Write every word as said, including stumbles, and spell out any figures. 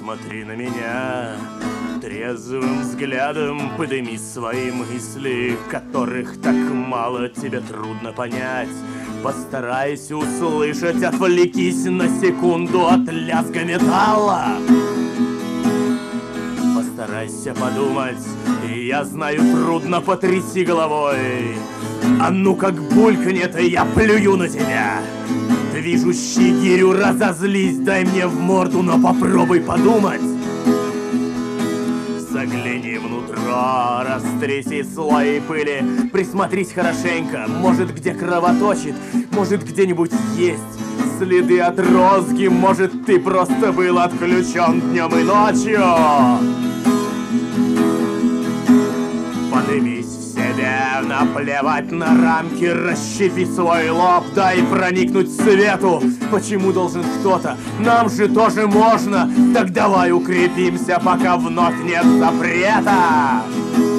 посмотри на меня трезвым взглядом, подыми свои мысли, которых так мало тебе трудно понять. Постарайся услышать, отвлекись на секунду от лязга металла. Постарайся подумать, и я знаю, трудно, потряси головой. А ну как булькнет, и я плюю на тебя. Движущий гирю, разозлись, дай мне в морду, но попробуй подумать. Загляни внутрь, растряси слои пыли, присмотрись хорошенько, может где кровоточит, может где-нибудь есть следы от розги, может ты просто был отключен днем и ночью. Поднимись в себе, наплевать на рамки, расщепи свой лоб, дай проникнуть свету. Почему должен кто-то? Нам же тоже можно. Так давай укрепимся, пока вновь нет запрета.